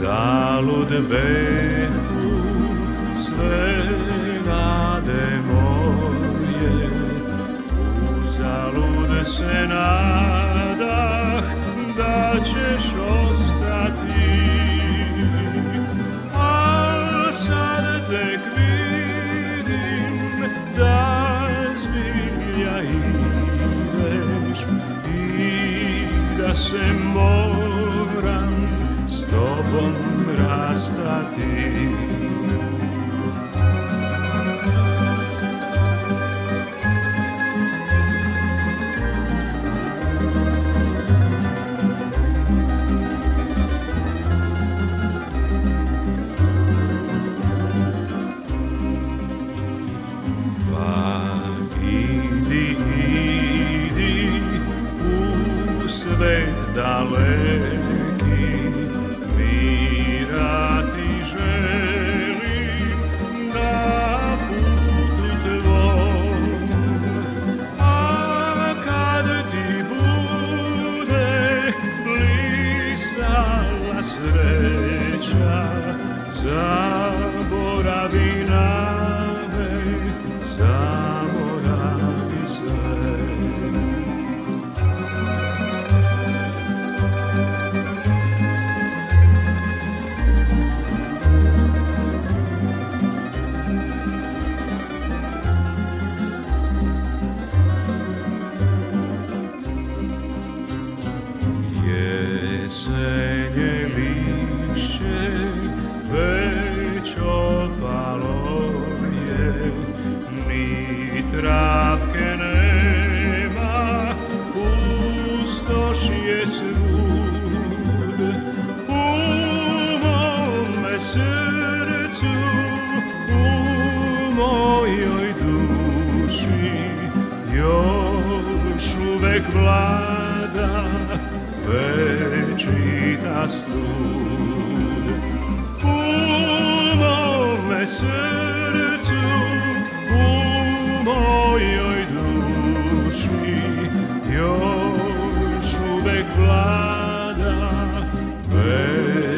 zalud behu sve nade moje, uzalud se nadah da ćeš ostati, a sad tek vidim da zbilja ideš i da se moram s tobom rastati. Svet daleki, mira ti želim na putu tvom, a kad ti bude blisala sreća, zaboravi na me, zaboravi sve. Jesenje lišće već opalo je, ni travke nema, pustoš je svud. U mome srcu, u mojoj duši još uvek vlada večita stud. U mome srcu, u mojoj duši još uvek vlada večita